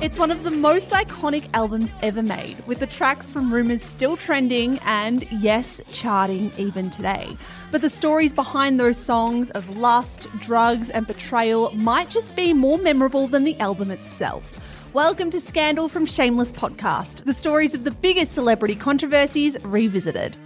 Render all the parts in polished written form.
It's one of the most iconic albums ever made, with the tracks from Rumours still trending and, yes, charting even today. But the stories behind those songs of lust, drugs and betrayal might just be more memorable than the album itself. Welcome to Scandal from Shameless Podcast, the stories of the biggest celebrity controversies revisited.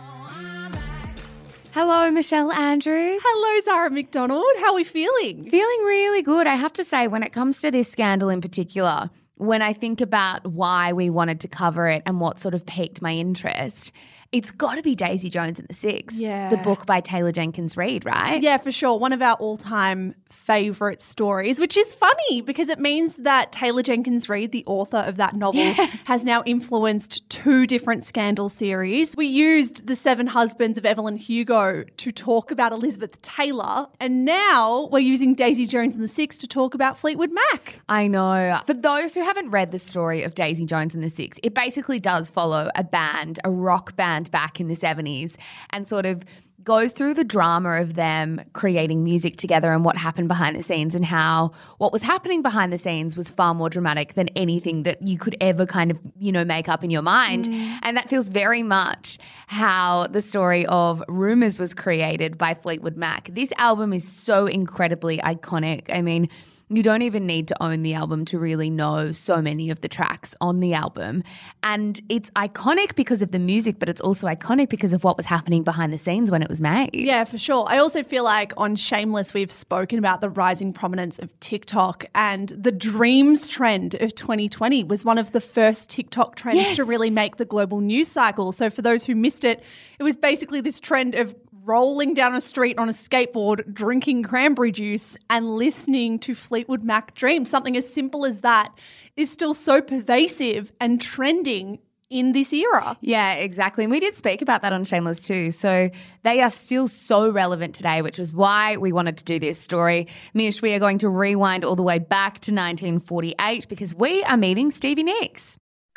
Hello, Michelle Andrews. Hello, Zara McDonald. How are we feeling? Feeling really good. I have to say, when it comes to this scandal in particular, when I think about why we wanted to cover it and what sort of piqued my interest, it's got to be Daisy Jones and the Six, the book by Taylor Jenkins Reid, right? Yeah, for sure. One of our all-time favourite stories, which is funny because it means that Taylor Jenkins Reid, the author of that novel, has now influenced 2 different scandal series. We used The 7 Husbands of Evelyn Hugo to talk about Elizabeth Taylor, and now we're using Daisy Jones and the Six to talk about Fleetwood Mac. I know. For those who haven't read the story of Daisy Jones and the Six, it basically does follow a band, a rock band back in the 70s, and sort of goes through the drama of them creating music together and what happened behind the scenes, and how what was happening behind the scenes was far more dramatic than anything that you could ever kind of, make up in your mind. And that feels very much how the story of Rumours was created by Fleetwood Mac. This album is so incredibly iconic. I mean, you don't even need to own the album to really know so many of the tracks on the album. And it's iconic because of the music, but it's also iconic because of what was happening behind the scenes when it was made. Yeah, for sure. I also feel like on Shameless, we've spoken about the rising prominence of TikTok, and the Dreams trend of 2020 was one of the first TikTok trends to really make the global news cycle. So for those who missed it, it was basically this trend of rolling down a street on a skateboard, drinking cranberry juice and listening to Fleetwood Mac Dreams. Something as simple as that is still so pervasive and trending in this era. Yeah, exactly. And we did speak about that on Shameless too. So they are still so relevant today, which was why we wanted to do this story. Mish, we are going to rewind all the way back to 1948 because we are meeting Stevie Nicks.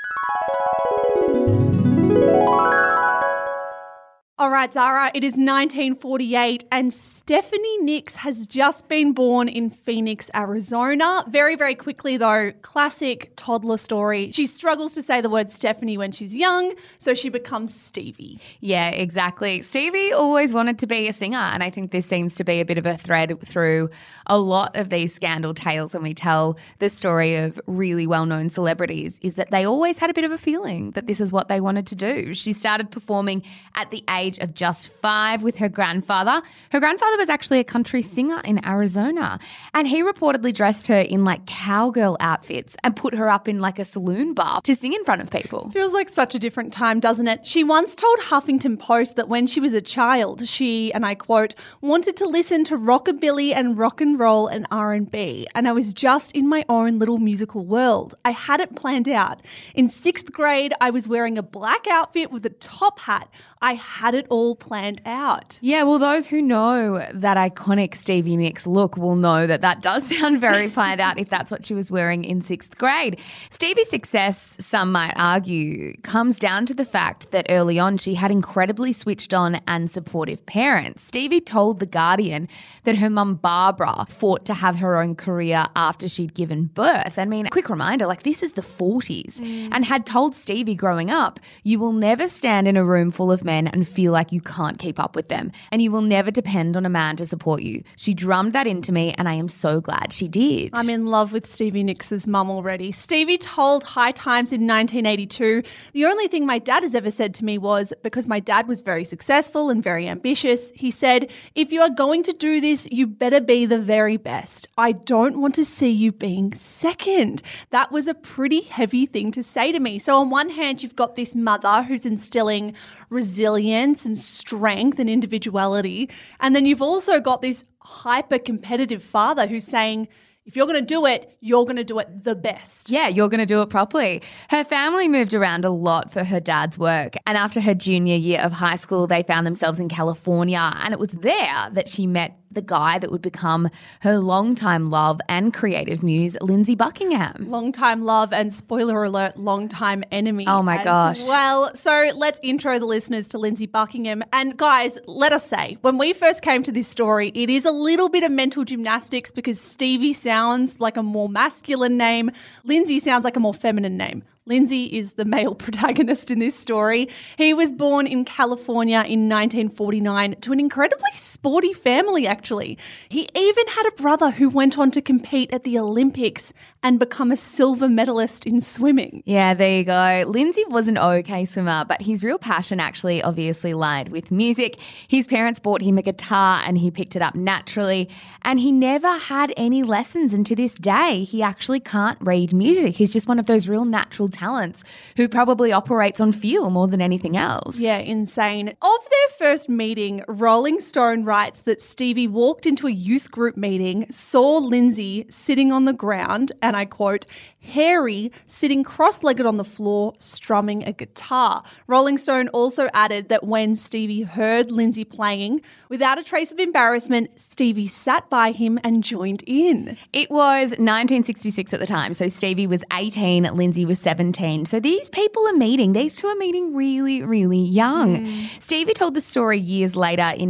All right, Zara, it is 1948 and Stephanie Nicks has just been born in Phoenix, Arizona. Very, very quickly though, classic toddler story. She struggles to say the word Stephanie when she's young, so she becomes Stevie. Yeah, exactly. Stevie always wanted to be a singer, and I think this seems to be a bit of a thread through a lot of these scandal tales when we tell the story of really well-known celebrities, is that they always had a bit of a feeling that this is what they wanted to do. She started performing at the age of just 5 with her grandfather. Her grandfather was actually a country singer in Arizona, and he reportedly dressed her in like cowgirl outfits and put her up in like a saloon bar to sing in front of people. Feels like such a different time, doesn't it? She once told Huffington Post that when she was a child, she, and I quote, wanted to listen to rockabilly and rock and roll and R&B, and I was just in my own little musical world. I had it planned out. In 6th grade, I was wearing a black outfit with a top hat. I had it all planned out. Yeah, well, those who know that iconic Stevie Nicks look will know that that does sound very planned out if that's what she was wearing in 6th grade. Stevie's success, some might argue, comes down to the fact that early on she had incredibly switched on and supportive parents. Stevie told The Guardian that her mum Barbara fought to have her own career after she'd given birth. I mean, a quick reminder, like this is the 40s, and had told Stevie growing up, you will never stand in a room full of men and feel like you can't keep up with them, and you will never depend on a man to support you. She drummed that into me, and I am so glad she did. I'm in love with Stevie Nicks' mum already. Stevie told High Times in 1982, the only thing my dad has ever said to me was, because my dad was very successful and very ambitious, he said, if you are going to do this, you better be the very best. I don't want to see you being second. That was a pretty heavy thing to say to me. So on one hand, you've got this mother who's instilling resilience and strength and individuality. And then you've also got this hyper-competitive father who's saying, if you're going to do it, you're going to do it the best. Yeah, you're going to do it properly. Her family moved around a lot for her dad's work. And after her junior year of high school, they found themselves in California. And it was there that she met the guy that would become her longtime love and creative muse, Lindsey Buckingham. Longtime love and, spoiler alert, longtime enemy. Oh my gosh. Well, so let's intro the listeners to Lindsey Buckingham. And guys, let us say, when we first came to this story, it is a little bit of mental gymnastics because Stevie sounds like a more masculine name. Lindsey sounds like a more feminine name. Lindsey is the male protagonist in this story. He was born in California in 1949 to an incredibly sporty family, actually. He even had a brother who went on to compete at the Olympics and become a silver medalist in swimming. Yeah, there you go. Lindsey was an okay swimmer, but his real passion actually obviously lied with music. His parents bought him a guitar and he picked it up naturally, and he never had any lessons, and to this day he actually can't read music. He's just one of those real natural talents who probably operates on feel more than anything else. Yeah, insane. Of their first meeting, Rolling Stone writes that Stevie walked into a youth group meeting, saw Lindsey sitting on the ground, and I quote, hairy, sitting cross-legged on the floor, strumming a guitar. Rolling Stone also added that when Stevie heard Lindsey playing, without a trace of embarrassment, Stevie sat by him and joined in. It was 1966 at the time, so Stevie was 18, Lindsey was 17. So these two are meeting really, really young. Stevie told the story years later in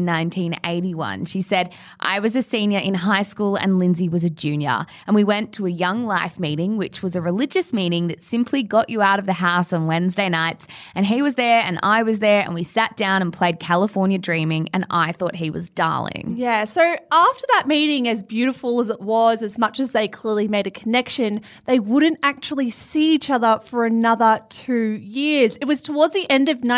1981. She said, I was a senior in high school and Lindsey was a junior, and we went to a Young Life meeting, which was a religious meeting that simply got you out of the house on Wednesday nights, and he was there and I was there and we sat down and played California Dreaming, and I thought he was darling. Yeah, so after that meeting, as beautiful as it was, as much as they clearly made a connection, they wouldn't actually see each other for another 2 years. It was towards the end of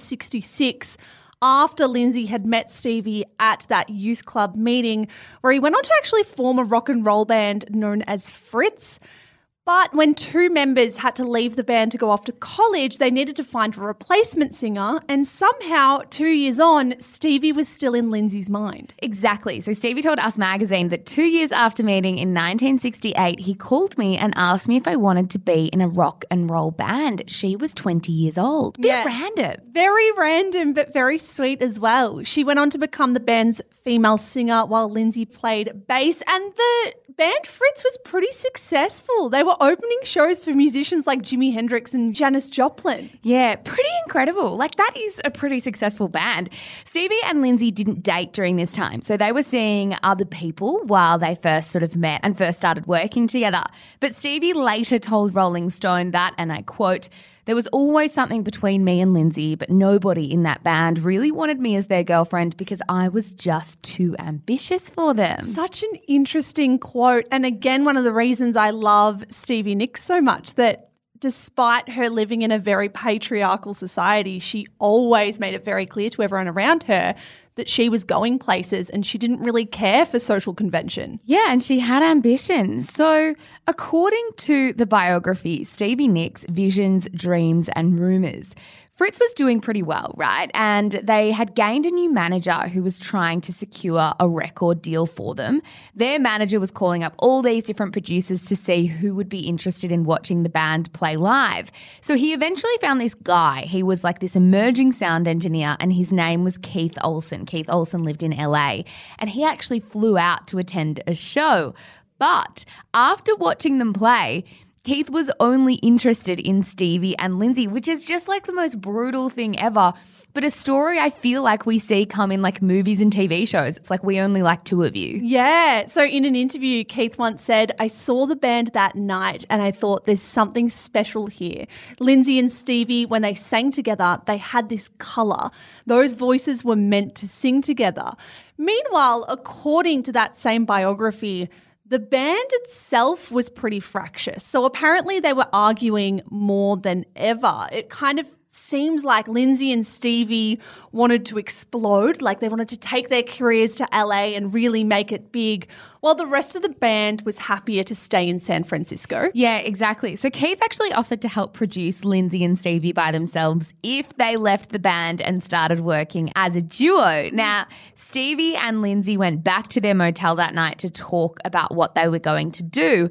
1966, after Lindsey had met Stevie at that youth club meeting, where he went on to actually form a rock and roll band known as Fritz. But when two members had to leave the band to go off to college, they needed to find a replacement singer, and somehow 2 years on, Stevie was still in Lindsey's mind. Exactly. So Stevie told Us Magazine that 2 years after meeting in 1968, he called me and asked me if I wanted to be in a rock and roll band. She was 20 years old. Bit random. Very random, but very sweet as well. She went on to become the band's female singer while Lindsey played bass, and the band Fritz was pretty successful. They were opening shows for musicians like Jimi Hendrix and Janis Joplin. Yeah, pretty incredible. Like, that is a pretty successful band. Stevie and Lindsey didn't date during this time, so they were seeing other people while they first sort of met and first started working together. But Stevie later told Rolling Stone that, and I quote, there was always something between me and Lindsey, but nobody in that band really wanted me as their girlfriend because I was just too ambitious for them. Such an interesting quote. And again, one of the reasons I love Stevie Nicks so much, that despite her living in a very patriarchal society, she always made it very clear to everyone around her that she was going places and she didn't really care for social convention. Yeah, and she had ambition. So according to the biography, Stevie Nicks, Visions, Dreams and Rumours, Fritz was doing pretty well, right? And they had gained a new manager who was trying to secure a record deal for them. Their manager was calling up all these different producers to see who would be interested in watching the band play live. So he eventually found this guy. He was like this emerging sound engineer, and his name was Keith Olsen. Keith Olsen lived in LA, and he actually flew out to attend a show. But after watching them play, Keith was only interested in Stevie and Lindsey, which is just like the most brutal thing ever. But a story I feel like we see come in like movies and TV shows. It's like, we only like two of you. Yeah. So in an interview, Keith once said, I saw the band that night and I thought there's something special here. Lindsey and Stevie, when they sang together, they had this colour. Those voices were meant to sing together. Meanwhile, according to that same biography, the band itself was pretty fractious. So apparently they were arguing more than ever. It kind of seems like Lindsey and Stevie wanted to explode, like they wanted to take their careers to LA and really make it big, while the rest of the band was happier to stay in San Francisco. Yeah, exactly. So Keith actually offered to help produce Lindsey and Stevie by themselves if they left the band and started working as a duo. Now, Stevie and Lindsey went back to their motel that night to talk about what they were going to do.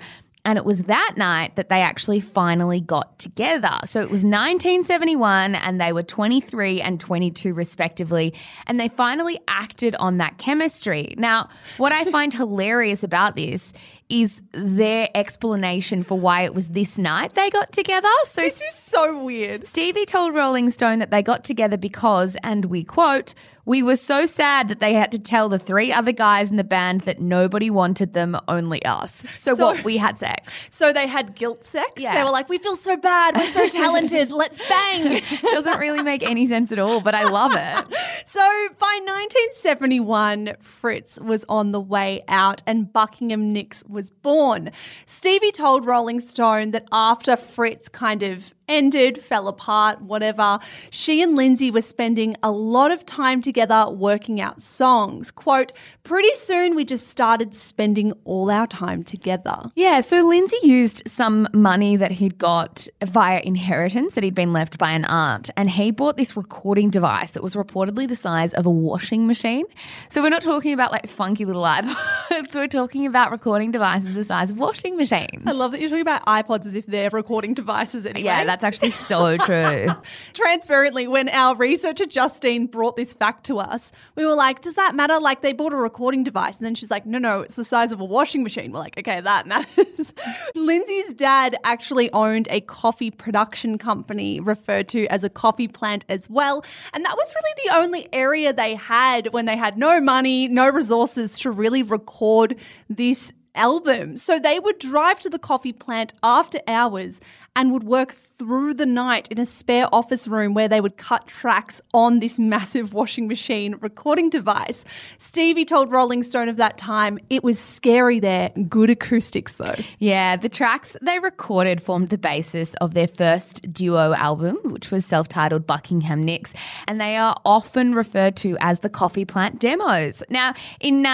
And it was that night that they actually finally got together. So it was 1971 and they were 23 and 22 respectively. And they finally acted on that chemistry. Now, what I find hilarious about this is their explanation for why it was this night they got together. So This is so weird. Stevie told Rolling Stone that they got together because, and we quote, "We were so sad that they had to tell the 3 other guys in the band that nobody wanted them, only us." So what, we had sex. So they had guilt sex? Yeah. They were like, we feel so bad, we're so talented, let's bang. Doesn't really make any sense at all, but I love it. So by 1971, Fritz was on the way out and Buckingham Nicks was born. Stevie told Rolling Stone that after Fritz kind of ended, fell apart, whatever, she and Lindsay were spending a lot of time together working out songs. Quote, "Pretty soon we just started spending all our time together." Yeah, so Lindsay used some money that he'd got via inheritance that he'd been left by an aunt, and he bought this recording device that was reportedly the size of a washing machine. So we're not talking about like funky little iPods, we're talking about recording devices the size of washing machines. I love that you're talking about iPods as if they're recording devices anyway. Yeah, that's actually so true. Transparently, when our researcher Justine brought this fact to us, we were like, does that matter? Like, they bought a recording device. And then she's like, no, it's the size of a washing machine. We're like, okay, that matters. Lindsay's dad actually owned a coffee production company referred to as a coffee plant as well. And that was really the only area they had when they had no money, no resources to really record this album. So they would drive to the coffee plant after hours and would work through the night in a spare office room where they would cut tracks on this massive washing machine recording device. Stevie told Rolling Stone of that time, "It was scary there, good acoustics though." Yeah, the tracks they recorded formed the basis of their first duo album, which was self-titled Buckingham Nicks, and they are often referred to as the Coffee Plant demos. Now, in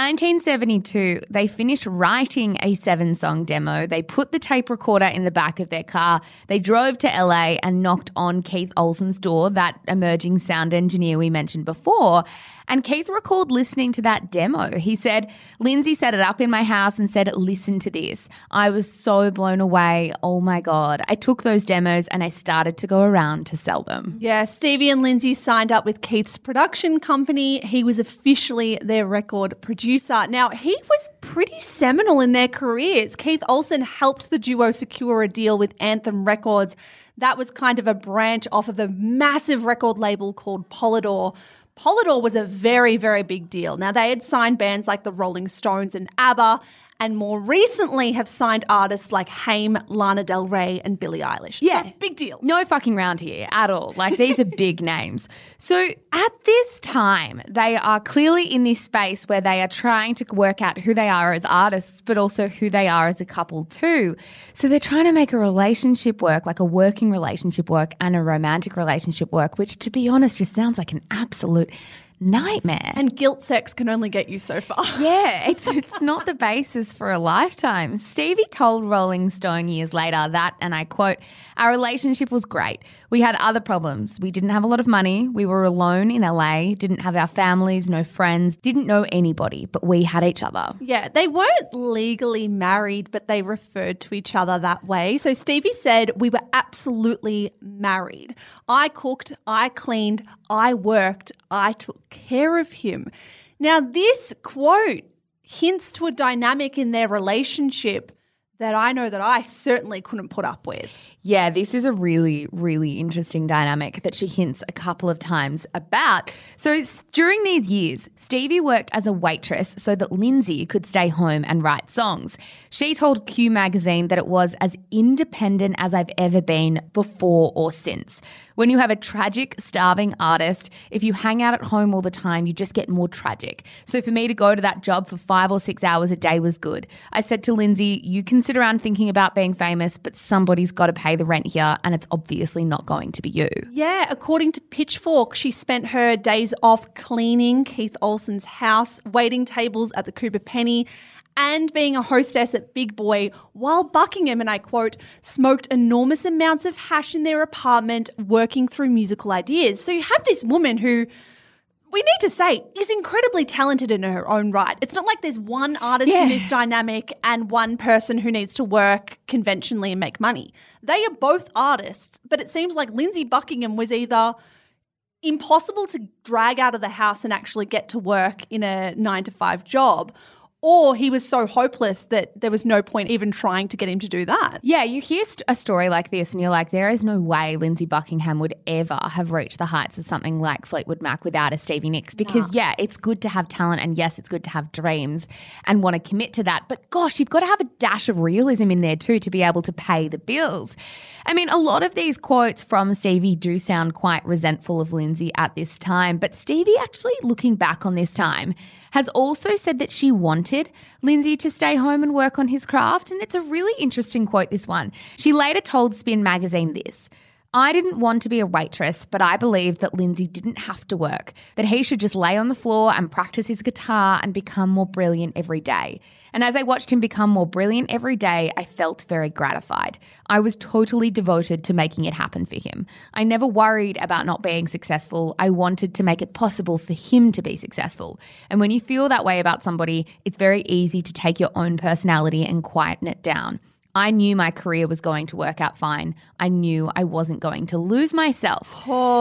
1972, they finished writing a 7-song demo. They put the tape recorder in the back of their car. They drove to LA and knocked on Keith Olsen's door, that emerging sound engineer we mentioned before. And Keith recalled listening to that demo. He said, "Lindsay set it up in my house and said, listen to this. I was so blown away. Oh my God. I took those demos and I started to go around to sell them." Yeah, Stevie and Lindsay signed up with Keith's production company. He was officially their record producer. Now, he was pretty seminal in their careers. Keith Olsen helped the duo secure a deal with Anthem Records. That was kind of a branch off of a massive record label called Polydor. Polydor was a very, very big deal. Now, they had signed bands like the Rolling Stones and ABBA, and more recently have signed artists like Haim, Lana Del Rey, and Billie Eilish. Yeah. So, big deal. No fucking round here at all. Like, these are big names. So at this time, they are clearly in this space where they are trying to work out who they are as artists, but also who they are as a couple too. So they're trying to make a relationship work, like a working relationship work and a romantic relationship work, which, to be honest, just sounds like an absolute nightmare. And guilt sex can only get you so far. Yeah, it's not the basis for a lifetime. Stevie told Rolling Stone years later that, and I quote, "Our relationship was great. We had other problems. We didn't have a lot of money. We were alone in LA, didn't have our families, no friends, didn't know anybody, but we had each other." Yeah, they weren't legally married, but they referred to each other that way. So Stevie said, "We were absolutely married. I cooked, I cleaned, I worked, I took care of him." Now, this quote hints to a dynamic in their relationship that I know that I certainly couldn't put up with. Yeah, this is a really, really interesting dynamic that she hints a couple of times about. So during these years, Stevie worked as a waitress so that Lindsay could stay home and write songs. She told Q magazine that it was as independent as I've ever been before or since. When you have a tragic, starving artist, if you hang out at home all the time, you just get more tragic. So for me to go to that job for 5 or 6 hours a day was good. I said to Lindsay, "You can sit around thinking about being famous, but somebody's got to pay the rent here, and it's obviously not going to be you." Yeah, according to Pitchfork, she spent her days off cleaning Keith Olsen's house, waiting tables at the Cooper Penny, and being a hostess at Big Boy, while Buckingham, and I quote, "smoked enormous amounts of hash in their apartment, working through musical ideas." So you have this woman who we need to say, is incredibly talented in her own right. It's not like there's one artist in this dynamic and one person who needs to work conventionally and make money. They are both artists, but it seems like Lindsey Buckingham was either impossible to drag out of the house and actually get to work in a 9-to-5 job, or he was so hopeless that there was no point even trying to get him to do that. Yeah, you hear a story like this and you're like, there is no way Lindsey Buckingham would ever have reached the heights of something like Fleetwood Mac without a Stevie Nicks because, it's good to have talent and, yes, it's good to have dreams and want to commit to that. But, gosh, you've got to have a dash of realism in there too to be able to pay the bills. I mean, a lot of these quotes from Stevie do sound quite resentful of Lindsey at this time, but Stevie actually, looking back on this time, has also said that she wanted Lindsey to stay home and work on his craft. And it's a really interesting quote, this one. She later told Spin magazine this: "I didn't want to be a waitress, but I believed that Lindsey didn't have to work, that he should just lay on the floor and practice his guitar and become more brilliant every day. And as I watched him become more brilliant every day, I felt very gratified. I was totally devoted to making it happen for him. I never worried about not being successful. I wanted to make it possible for him to be successful. And when you feel that way about somebody, it's very easy to take your own personality and quieten it down. I knew my career was going to work out fine. I knew I wasn't going to lose myself."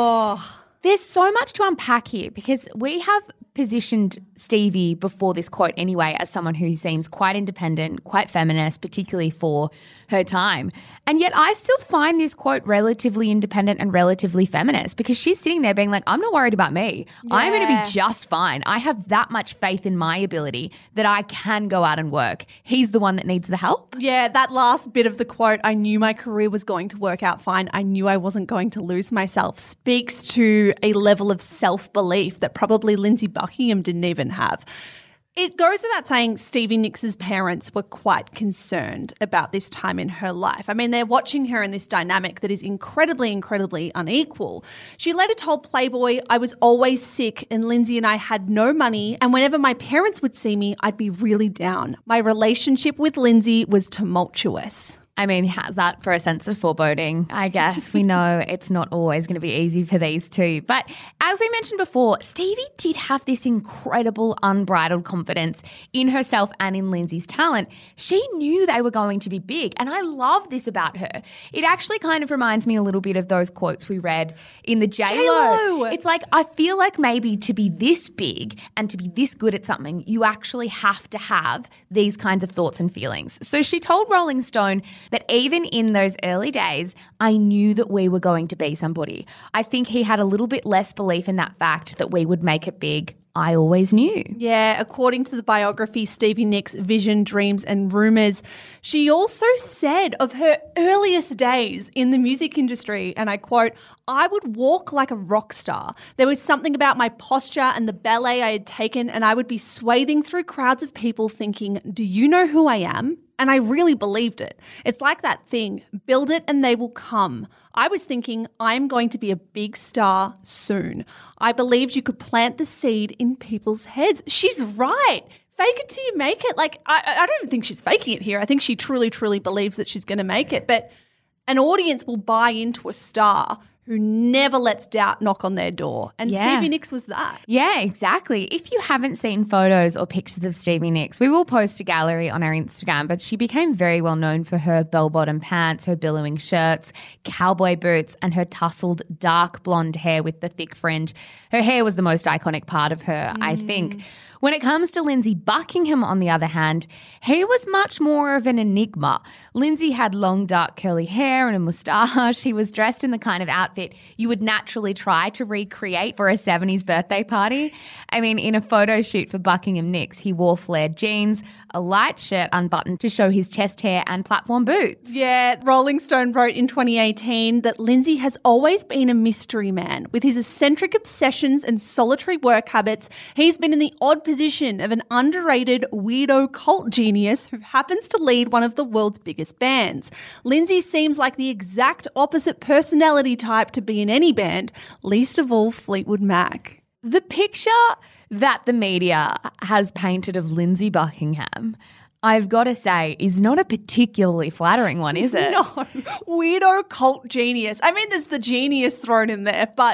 Oh, there's so much to unpack here because we have positioned Stevie before this quote anyway as someone who seems quite independent, quite feminist, particularly for her time. And yet I still find this quote relatively independent and relatively feminist because she's sitting there being like, I'm not worried about me. Yeah. I'm going to be just fine. I have that much faith in my ability that I can go out and work. He's the one that needs the help. Yeah, that last bit of the quote, I knew my career was going to work out fine. I knew I wasn't going to lose myself, speaks to a level of self-belief that probably Lindsey Buckingham didn't even have. It goes without saying Stevie Nicks' parents were quite concerned about this time in her life. I mean, they're watching her in this dynamic that is incredibly, incredibly unequal. She later told Playboy, "I was always sick and Lindsey and I had no money, and whenever my parents would see me, I'd be really down. My relationship with Lindsey was tumultuous." I mean, how's that for a sense of foreboding? I guess we know it's not always going to be easy for these two. But as we mentioned before, Stevie did have this incredible unbridled confidence in herself and in Lindsey's talent. She knew they were going to be big, and I love this about her. It actually kind of reminds me a little bit of those quotes we read in the J-Lo. It's like, I feel like maybe to be this big and to be this good at something, you actually have to have these kinds of thoughts and feelings. So she told Rolling Stone that even in those early days, I knew that we were going to be somebody. I think he had a little bit less belief in that fact that we would make it big. I always knew. Yeah, according to the biography Stevie Nicks, Vision, Dreams and Rumours, she also said of her earliest days in the music industry, and I quote, "I would walk like a rock star. There was something about my posture and the ballet I had taken, and I would be swathing through crowds of people thinking, 'Do you know who I am?' And I really believed it. It's like that thing, build it and they will come. I was thinking, I'm going to be a big star soon. I believed you could plant the seed in people's heads." She's right. Fake it till you make it. Like, I don't think she's faking it here. I think she truly, truly believes that she's going to make it. But an audience will buy into a star who never lets doubt knock on their door. And Stevie Nicks was that. Yeah, exactly. If you haven't seen photos or pictures of Stevie Nicks, we will post a gallery on our Instagram, but she became very well known for her bell-bottom pants, her billowing shirts, cowboy boots, and her tousled dark blonde hair with the thick fringe. Her hair was the most iconic part of her, I think. When it comes to Lindsey Buckingham, on the other hand, he was much more of an enigma. Lindsey had long, dark, curly hair and a moustache. He was dressed in the kind of outfit you would naturally try to recreate for a 70s birthday party. I mean, in a photo shoot for Buckingham Nicks, he wore flared jeans, a light shirt unbuttoned to show his chest hair, and platform boots. Yeah, Rolling Stone wrote in 2018 that Lindsey has always been a mystery man. With his eccentric obsessions and solitary work habits, he's been in the odd position of an underrated weirdo cult genius who happens to lead one of the world's biggest bands. Lindsey seems like the exact opposite personality type to be in any band, least of all Fleetwood Mac. The picture that the media has painted of Lindsey Buckingham, I've got to say, is not a particularly flattering one, is it? No, weirdo cult genius. I mean, there's the genius thrown in there, but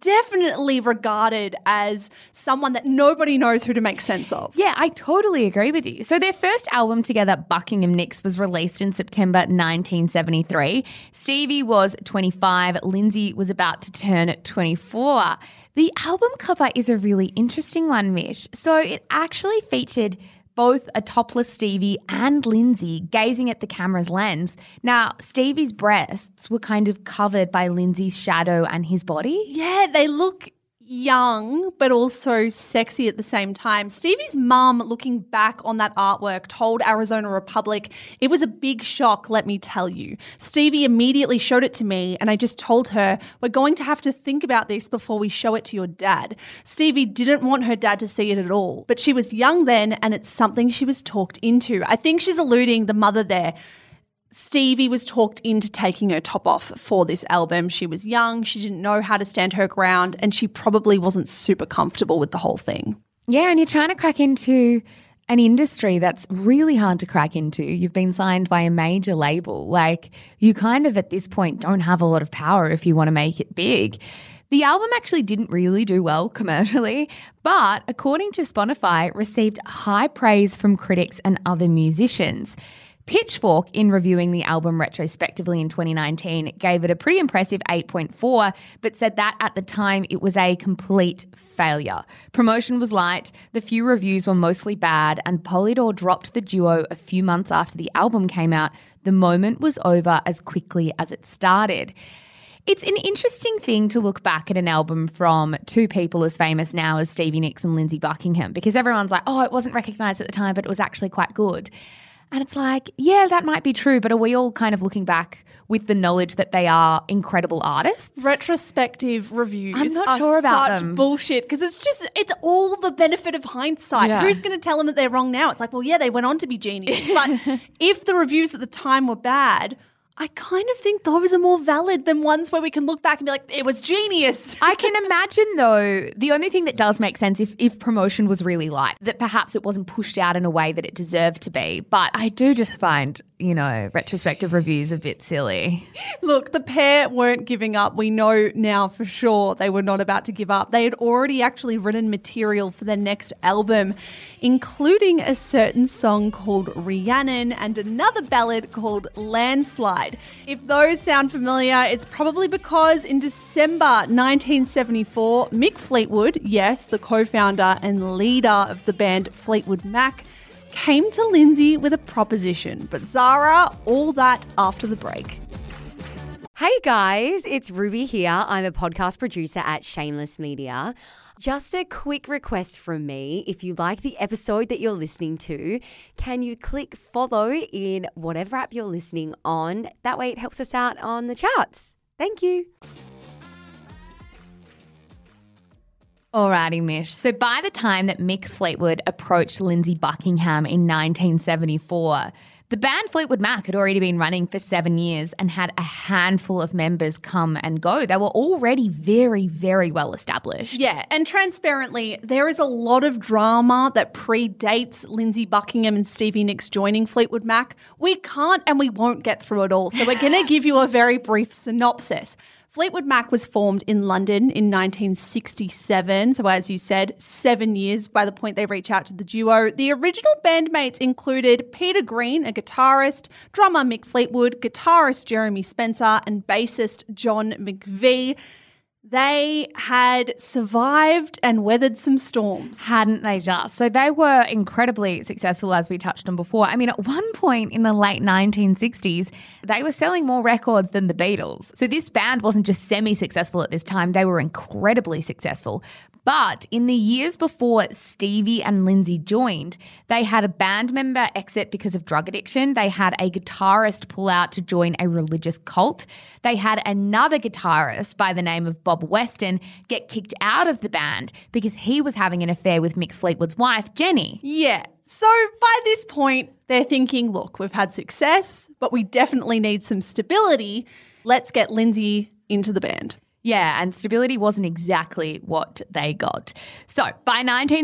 definitely regarded as someone that nobody knows who to make sense of. Yeah, I totally agree with you. So their first album together, Buckingham Nicks, was released in September 1973. Stevie was 25. Lindsay was about to turn 24. The album cover is a really interesting one, Mish. So it actually featured both a topless Stevie and Lindsay gazing at the camera's lens. Now, Stevie's breasts were kind of covered by Lindsay's shadow and his body. Yeah, they look young but also sexy at the same time. Stevie's mum, looking back on that artwork, told Arizona Republic, "It was a big shock, let me tell you. Stevie immediately showed it to me and I just told her, we're going to have to think about this before we show it to your dad." Stevie didn't want her dad to see it at all, but she was young then and it's something she was talked into. I think she's alluding, the mother there, Stevie was talked into taking her top off for this album. She was young, she didn't know how to stand her ground, and she probably wasn't super comfortable with the whole thing. Yeah, and you're trying to crack into an industry that's really hard to crack into. You've been signed by a major label. Like, you kind of at this point don't have a lot of power if you want to make it big. The album actually didn't really do well commercially, but according to Spotify, received high praise from critics and other musicians. Pitchfork, in reviewing the album retrospectively in 2019, gave it a pretty impressive 8.4, but said that at the time it was a complete failure. Promotion was light, the few reviews were mostly bad, and Polydor dropped the duo a few months after the album came out. The moment was over as quickly as it started. It's an interesting thing to look back at an album from two people as famous now as Stevie Nicks and Lindsey Buckingham, because everyone's like, oh, it wasn't recognised at the time, but it was actually quite good. And it's like, yeah, that might be true, but are we all kind of looking back with the knowledge that they are incredible artists? Retrospective reviews I'm not sure about such them. bullshit, because it's all the benefit of hindsight. Yeah. Who's going to tell them that they're wrong now? It's like, well, yeah, they went on to be genius. But if the reviews at the time were bad, I kind of think those are more valid than ones where we can look back and be like, it was genius. I can imagine, though, the only thing that does make sense if promotion was really light, that perhaps it wasn't pushed out in a way that it deserved to be. But I do just find, retrospective reviews a bit silly. Look, the pair weren't giving up. We know now for sure they were not about to give up. They had already actually written material for their next album, including a certain song called Rhiannon and another ballad called Landslide. If those sound familiar, it's probably because in December 1974, Mick Fleetwood, yes, the co-founder and leader of the band Fleetwood Mac, came to Lindsay with a proposition. But Zara, all that after the break. Hey guys, it's Ruby here. I'm a podcast producer at Shameless Media. Just a quick request from me. If you like the episode that you're listening to, can you click follow in whatever app you're listening on? That way it helps us out on the charts. Thank you. Alrighty, Mish. So by the time that Mick Fleetwood approached Lindsey Buckingham in 1974, the band Fleetwood Mac had already been running for 7 years and had a handful of members come and go. They were already very, very well established. Yeah, and transparently, there is a lot of drama that predates Lindsey Buckingham and Stevie Nicks joining Fleetwood Mac. We can't and we won't get through it all, so we're going to give you a very brief synopsis. Fleetwood Mac was formed in London in 1967. So as you said, 7 years by the point they reach out to the duo. The original bandmates included Peter Green, a guitarist, drummer Mick Fleetwood, guitarist Jeremy Spencer, and bassist John McVie. They had survived and weathered some storms. Hadn't they just? So they were incredibly successful, as we touched on before. I mean, at one point in the late 1960s, they were selling more records than the Beatles. So this band wasn't just semi-successful at this time, they were incredibly successful. But in the years before Stevie and Lindsay joined, they had a band member exit because of drug addiction. They had a guitarist pull out to join a religious cult. They had another guitarist by the name of Bob Weston get kicked out of the band because he was having an affair with Mick Fleetwood's wife, Jenny. Yeah. So by this point, they're thinking, look, we've had success, but we definitely need some stability. Let's get Lindsay into the band. Yeah, and stability wasn't exactly what they got. So by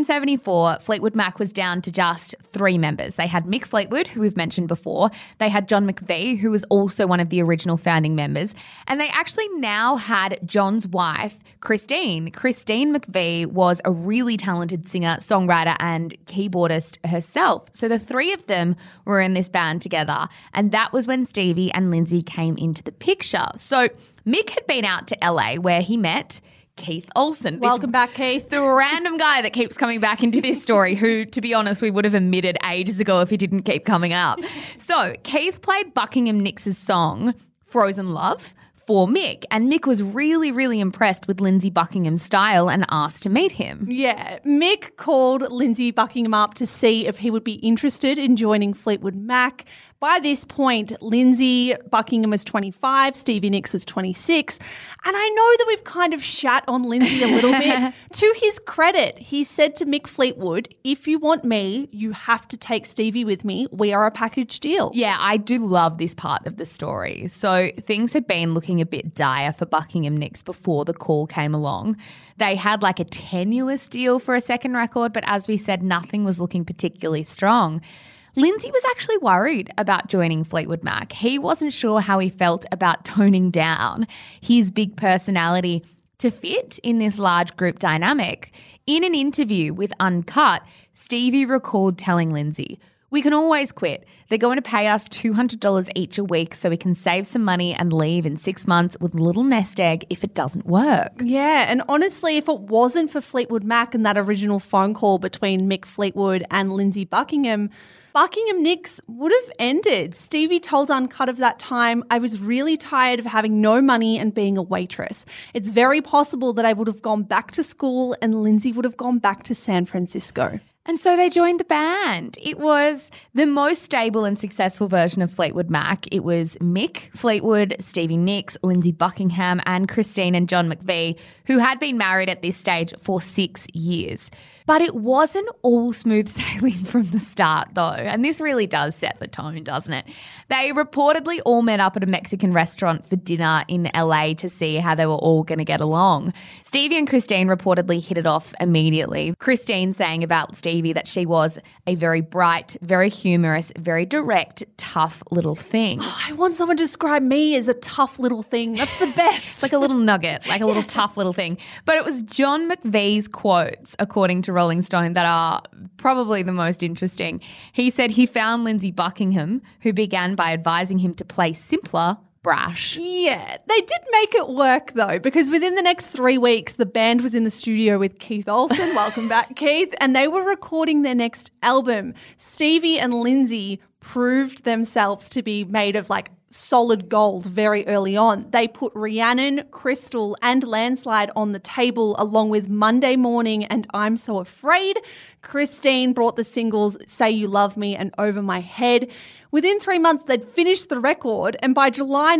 1974, Fleetwood Mac was down to just 3 members. They had Mick Fleetwood, who we've mentioned before. They had John McVie, who was also one of the original founding members. And they actually now had John's wife, Christine. Christine McVie was a really talented singer, songwriter, and keyboardist herself. So the 3 of them were in this band together. And that was when Stevie and Lindsay came into the picture. So Mick had been out to LA where he met Keith Olsen. Welcome back, Keith. The random guy that keeps coming back into this story who, to be honest, we would have omitted ages ago if he didn't keep coming up. So Keith played Buckingham Nicks' song, Frozen Love, for Mick. And Mick was really, really impressed with Lindsay Buckingham's style and asked to meet him. Yeah, Mick called Lindsay Buckingham up to see if he would be interested in joining Fleetwood Mac. By this point, Lindsay Buckingham was 25, Stevie Nicks was 26. And I know that we've kind of shat on Lindsay a little bit. To his credit, he said to Mick Fleetwood, if you want me, you have to take Stevie with me. We are a package deal. Yeah, I do love this part of the story. So things had been looking a bit dire for Buckingham Nicks before the call came along. They had like a tenuous deal for a second record, but as we said, nothing was looking particularly strong. Lindsay was actually worried about joining Fleetwood Mac. He wasn't sure how he felt about toning down his big personality to fit in this large group dynamic. In an interview with Uncut, Stevie recalled telling Lindsay, "We can always quit. They're going to pay us $200 each a week so we can save some money and leave in 6 months with a little nest egg if it doesn't work." Yeah, and honestly, if it wasn't for Fleetwood Mac and that original phone call between Mick Fleetwood and Lindsay Buckingham, Buckingham Nicks would have ended. Stevie told Uncut of that time, "I was really tired of having no money and being a waitress. It's very possible that I would have gone back to school and Lindsay would have gone back to San Francisco." And so they joined the band. It was the most stable and successful version of Fleetwood Mac. It was Mick Fleetwood, Stevie Nicks, Lindsay Buckingham, and Christine and John McVie, who had been married at this stage for 6 years. But it wasn't all smooth sailing from the start, though. And this really does set the tone, doesn't it? They reportedly all met up at a Mexican restaurant for dinner in LA to see how they were all going to get along. Stevie and Christine reportedly hit it off immediately. Christine saying about Stevie that she was a very bright, very humorous, very direct, tough little thing. I want someone to describe me as a tough little thing. That's the best. Like a little nugget, like a little tough little thing. But it was John McVie's quotes, according to Rolling Stone, that are probably the most interesting. He said he found Lindsay Buckingham, who began by advising him to play simpler, brash. Yeah, they did make it work though, because within the next 3 weeks, the band was in the studio with Keith Olsen. Welcome back, Keith. And they were recording their next album. Stevie and Lindsay proved themselves to be made of like solid gold very early on. They put Rhiannon, Crystal and Landslide on the table along with Monday Morning and I'm So Afraid. Christine brought the singles Say You Love Me and Over My Head. Within 3 months, they'd finished the record, and by July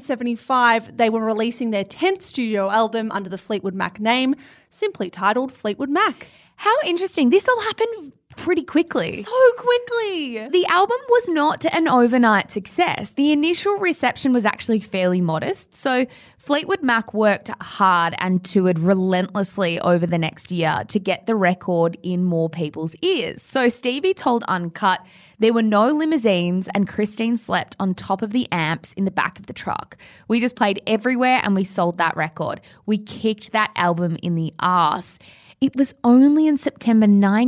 1975, they were releasing their 10th studio album under the Fleetwood Mac name, simply titled Fleetwood Mac. How interesting. This all happened pretty quickly. So quickly. The album was not an overnight success. The initial reception was actually fairly modest. So Fleetwood Mac worked hard and toured relentlessly over the next year to get the record in more people's ears. So Stevie told Uncut there were no limousines and Christine slept on top of the amps in the back of the truck. We just played everywhere and we sold that record. We kicked that album in the arse. It was only in September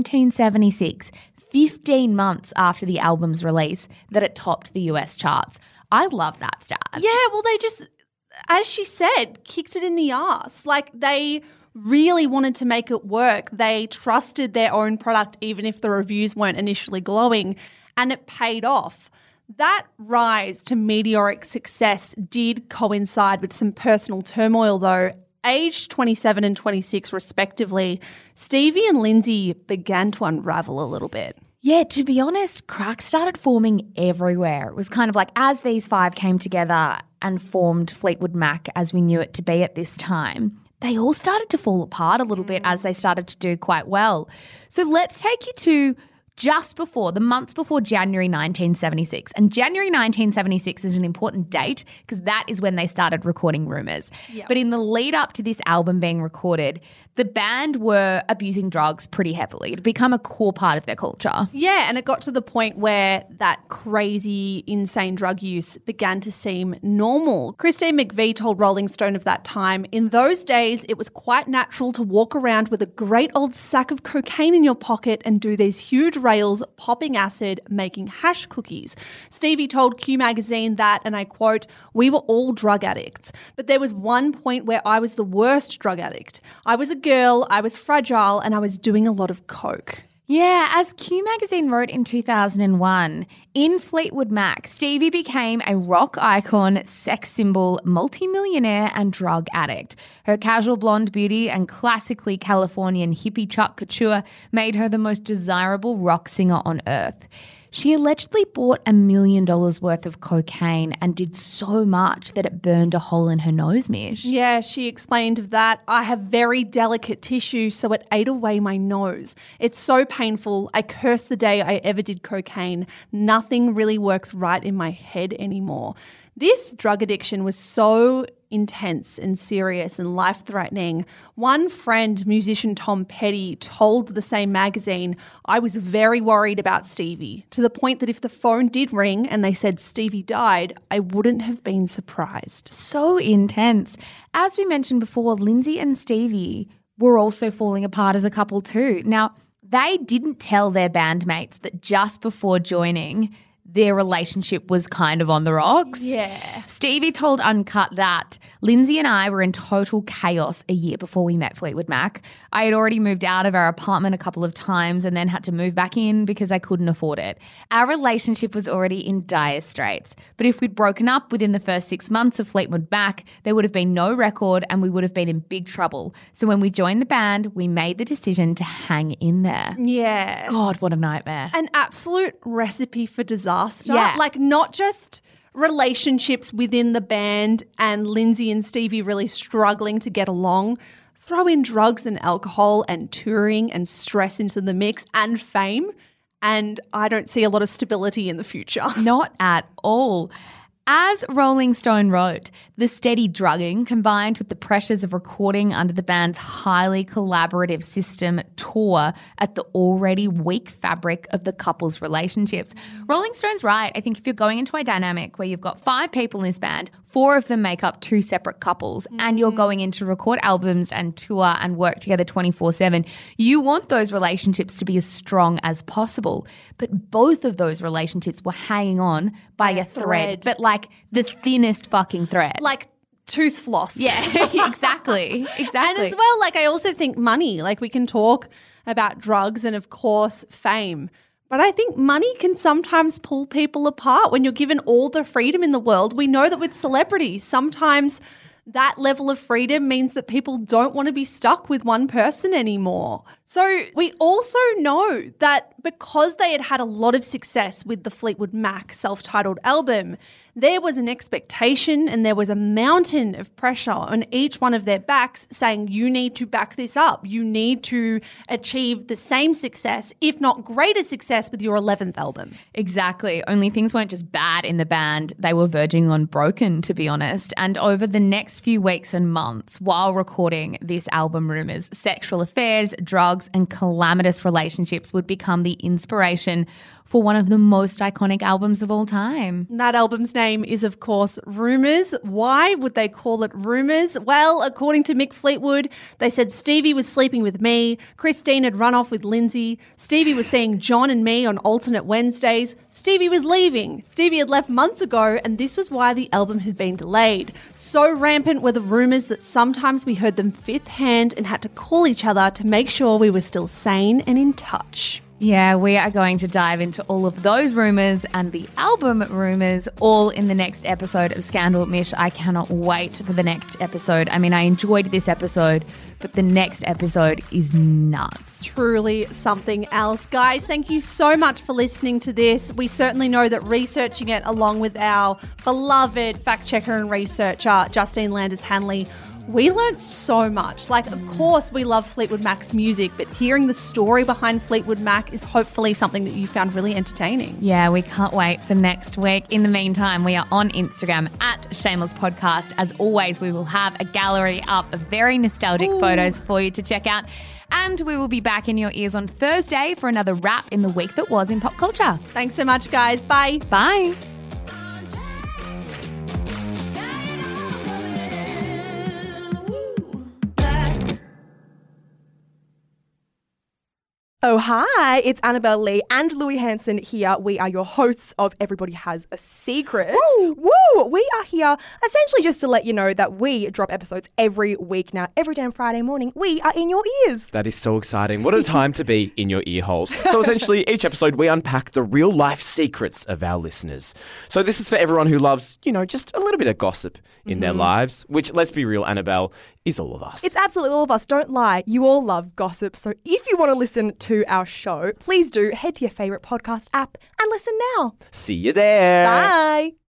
1976, 15 months after the album's release, that it topped the US charts. I love that stat. Yeah, well, they just, as she said, kicked it in the arse. Like, they really wanted to make it work. They trusted their own product, even if the reviews weren't initially glowing, and it paid off. That rise to meteoric success did coincide with some personal turmoil, though. Aged 27 and 26 respectively, Stevie and Lindsay began to unravel a little bit. Yeah, to be honest, cracks started forming everywhere. It was kind of like as these 5 came together and formed Fleetwood Mac as we knew it to be at this time, they all started to fall apart a little bit as they started to do quite well. So let's take you to just before, the months before January 1976. And January 1976 is an important date because that is when they started recording Rumours. Yep. But in the lead up to this album being recorded, the band were abusing drugs pretty heavily. It had become a core part of their culture. Yeah, and it got to the point where that crazy, insane drug use began to seem normal. Christine McVie told Rolling Stone of that time, in those days, it was quite natural to walk around with a great old sack of cocaine in your pocket and do these huge rails, popping acid, making hash cookies. Stevie told Q Magazine that, and I quote, "We were all drug addicts, but there was one point where I was the worst drug addict. I was a girl, I was fragile, and I was doing a lot of coke." Yeah, as Q Magazine wrote in 2001, in Fleetwood Mac, Stevie became a rock icon, sex symbol, multimillionaire and drug addict. Her casual blonde beauty and classically Californian hippie Chuck Couture made her the most desirable rock singer on earth. She allegedly bought $1 million worth of cocaine and did so much that it burned a hole in her nose, Mish. Yeah, she explained of that. "I have very delicate tissue, so it ate away my nose. It's so painful. I curse the day I ever did cocaine. Nothing really works right in my head anymore." This drug addiction was so intense and serious and life-threatening. One friend, musician Tom Petty, told the same magazine, "I was very worried about Stevie, to the point that if the phone did ring and they said Stevie died, I wouldn't have been surprised." So intense. As we mentioned before, Lindsay and Stevie were also falling apart as a couple too. Now, they didn't tell their bandmates that just before joining, their relationship was kind of on the rocks. Yeah. Stevie told Uncut that Lindsay and I were in total chaos a year before we met Fleetwood Mac. I had already moved out of our apartment a couple of times and then had to move back in because I couldn't afford it. Our relationship was already in dire straits. But if we'd broken up within the first 6 months of Fleetwood Mac, there would have been no record and we would have been in big trouble. So when we joined the band, we made the decision to hang in there. Yeah. God, what a nightmare. An absolute recipe for disaster. Yeah. Like, not just relationships within the band and Lindsay and Stevie really struggling to get along. Throw in drugs and alcohol and touring and stress into the mix and fame, and I don't see a lot of stability in the future. Not at all. As Rolling Stone wrote, the steady drugging combined with the pressures of recording under the band's highly collaborative system tore at the already weak fabric of the couple's relationships. Rolling Stone's right. I think if you're going into a dynamic where you've got 5 people in this band, 4 of them make up 2 separate couples, and you're going in to record albums and tour and work together 24/7, you want those relationships to be as strong as possible. But both of those relationships were hanging on by a thread. But like the thinnest fucking thread. Like tooth floss. Yeah, exactly. And as well, like, I also think money. Like, we can talk about drugs and, of course, fame. But I think money can sometimes pull people apart when you're given all the freedom in the world. We know that with celebrities, sometimes that level of freedom means that people don't want to be stuck with one person anymore. So we also know that because they had had a lot of success with the Fleetwood Mac self-titled album, there was an expectation and there was a mountain of pressure on each one of their backs saying, you need to back this up. You need to achieve the same success, if not greater success, with your 11th album. Exactly. Only things weren't just bad in the band. They were verging on broken, to be honest. And over the next few weeks and months, while recording this album Rumours, sexual affairs, drugs, and calamitous relationships would become the inspiration for one of the most iconic albums of all time. That album's name is, of course, Rumours. Why would they call it Rumours? Well, according to Mick Fleetwood, they said Stevie was sleeping with me, Christine had run off with Lindsay, Stevie was seeing John and me on alternate Wednesdays, Stevie was leaving, Stevie had left months ago, and this was why the album had been delayed. So rampant were the rumours that sometimes we heard them fifth hand and had to call each other to make sure we were still sane and in touch. Yeah, we are going to dive into all of those rumours and the album rumours all in the next episode of Scandal. Mish, I cannot wait for the next episode. I mean, I enjoyed this episode, but the next episode is nuts. Truly something else. Guys, thank you so much for listening to this. We certainly know that researching it along with our beloved fact checker and researcher, Justine Landis-Hanley, We learnt so much. Like, of course, we love Fleetwood Mac's music, but hearing the story behind Fleetwood Mac is hopefully something that you found really entertaining. Yeah, we can't wait for next week. In the meantime, we are on Instagram at Shameless Podcast. As always, we will have a gallery up of very nostalgic photos for you to check out. And we will be back in your ears on Thursday for another wrap in the week that was in pop culture. Thanks so much, guys. Bye. Bye. Oh, hi, it's Annabelle Lee and Louis Hanson here. We are your hosts of Everybody Has a Secret. Woo! Woo! We are here essentially just to let you know that we drop episodes every week now. Every damn Friday morning, we are in your ears. That is so exciting. What a time to be in your ear holes. So essentially, each episode we unpack the real life secrets of our listeners. So this is for everyone who loves, just a little bit of gossip in their lives, which, let's be real, Annabelle, is all of us. It's absolutely all of us. Don't lie. You all love gossip. So if you want to listen to our show, please do head to your favourite podcast app and listen now. See you there. Bye.